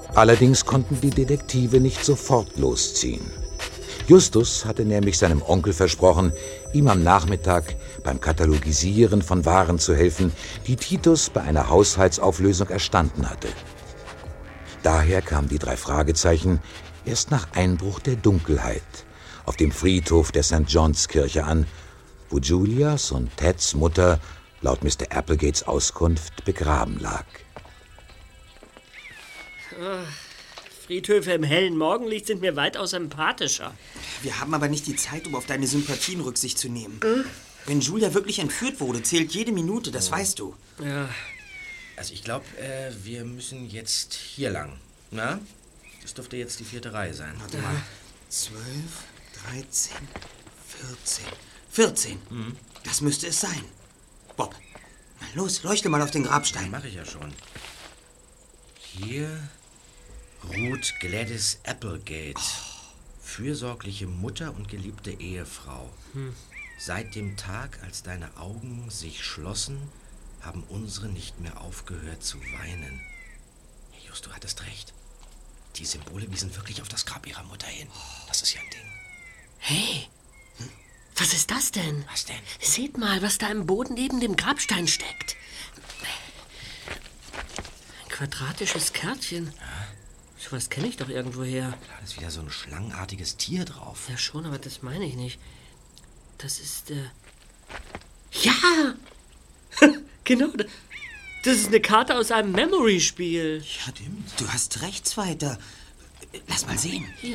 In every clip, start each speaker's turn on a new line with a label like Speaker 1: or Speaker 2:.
Speaker 1: Allerdings konnten die Detektive nicht sofort losziehen. Justus hatte nämlich seinem Onkel versprochen, ihm am Nachmittag beim Katalogisieren von Waren zu helfen, die Titus bei einer Haushaltsauflösung erstanden hatte. Daher kamen die 3 Fragezeichen erst nach Einbruch der Dunkelheit auf dem Friedhof der St. John's Kirche an, wo Julias und Teds Mutter laut Mr. Applegates Auskunft begraben lag.
Speaker 2: Friedhöfe im hellen Morgenlicht sind mir weitaus sympathischer.
Speaker 3: Wir haben aber nicht die Zeit, um auf deine Sympathien Rücksicht zu nehmen. Wenn Julia wirklich entführt wurde, zählt jede Minute, das weißt du.
Speaker 2: Ja.
Speaker 4: Also ich glaube, wir müssen jetzt hier lang. Na? Das dürfte jetzt die 4. Reihe sein.
Speaker 3: Warte mal. 12, 13, 14. 14. Das müsste es sein. Bob, na los, leuchte mal auf den Grabstein.
Speaker 4: Mache ich ja schon. Hier ruht Gladys Applegate, fürsorgliche Mutter und geliebte Ehefrau. Seit dem Tag, als deine Augen sich schlossen, haben unsere nicht mehr aufgehört zu weinen. Just, du hattest recht. Die Symbole wiesen wirklich auf das Grab ihrer Mutter hin. Das ist ja ein Ding.
Speaker 2: Hey, was ist das denn?
Speaker 4: Was denn?
Speaker 2: Seht mal, was da im Boden neben dem Grabstein steckt. Ein quadratisches Kärtchen.
Speaker 4: Ja.
Speaker 2: So was kenne ich doch irgendwoher.
Speaker 4: Da ist wieder so ein schlangenartiges Tier drauf.
Speaker 2: Ja schon, aber das meine ich nicht. Das ist, Ja! Genau, das ist eine Karte aus einem Memory-Spiel.
Speaker 3: Ja, stimmt. Du hast recht, Zweiter. Lass mal sehen.
Speaker 2: Hier.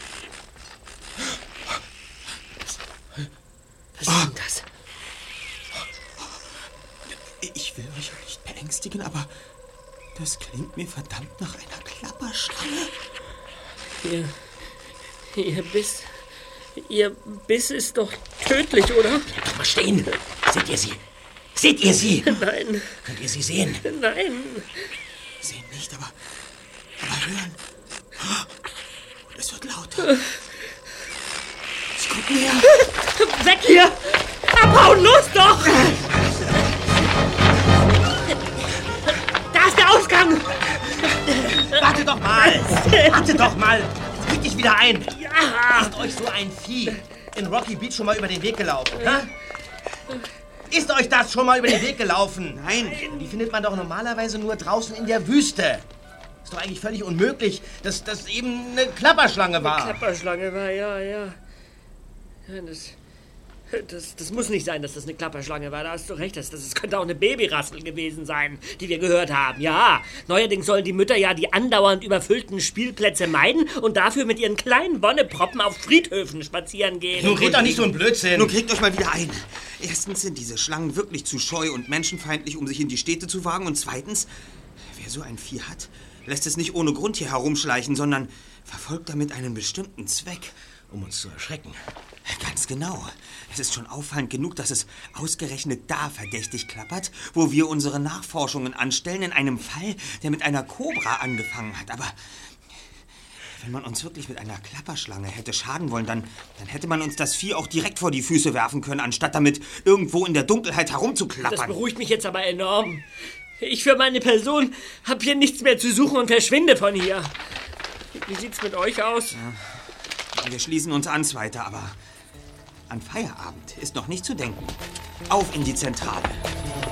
Speaker 2: Was ist denn das?
Speaker 3: Ich will euch nicht beängstigen, aber das klingt mir verdammt nach einer Klapperschlange.
Speaker 2: Ihr Biss ist doch tödlich, oder?
Speaker 4: Bleibt doch mal stehen. Seht ihr sie? Seht ihr sie?
Speaker 2: Nein.
Speaker 4: Könnt ihr sie sehen?
Speaker 2: Nein.
Speaker 3: Sehen nicht, aber hören. Und es wird lauter. Sie kommt näher.
Speaker 2: Weg hier! Abhauen, los doch! Da ist der Ausgang!
Speaker 4: Warte doch mal! Warte doch mal! Jetzt krieg dich wieder ein!
Speaker 2: Ja!
Speaker 4: Ist euch so ein Vieh in Rocky Beach schon mal über den Weg gelaufen? Ha? Ist euch das schon mal über den Weg gelaufen?
Speaker 3: Nein.
Speaker 4: Die findet man doch normalerweise nur draußen in der Wüste. Ist doch eigentlich völlig unmöglich, dass das eben eine Klapperschlange war.
Speaker 2: Klapperschlange war, ja. Ja, das muss nicht sein, dass das eine Klapperschlange war. Da hast du recht. Das könnte auch eine Babyrassel gewesen sein, die wir gehört haben. Ja, neuerdings sollen die Mütter ja die andauernd überfüllten Spielplätze meiden und dafür mit ihren kleinen Wonneproppen auf Friedhöfen spazieren gehen.
Speaker 4: Nun red doch nicht so ein Blödsinn.
Speaker 3: Nun kriegt euch mal wieder ein. Erstens sind diese Schlangen wirklich zu scheu und menschenfeindlich, um sich in die Städte zu wagen. Und zweitens, wer so ein Vieh hat, lässt es nicht ohne Grund hier herumschleichen, sondern verfolgt damit einen bestimmten Zweck.
Speaker 4: Um uns zu erschrecken.
Speaker 3: Ganz genau. Es ist schon auffallend genug, dass es ausgerechnet da verdächtig klappert, wo wir unsere Nachforschungen anstellen, in einem Fall, der mit einer Kobra angefangen hat. Aber wenn man uns wirklich mit einer Klapperschlange hätte schaden wollen, dann hätte man uns das Vieh auch direkt vor die Füße werfen können, anstatt damit irgendwo in der Dunkelheit herumzuklappern.
Speaker 2: Das beruhigt mich jetzt aber enorm. Ich für meine Person habe hier nichts mehr zu suchen und verschwinde von hier. Wie sieht's mit euch aus?
Speaker 3: Ja. Wir schließen uns an, Zweiter, aber an Feierabend ist noch nicht zu denken. Auf in die Zentrale.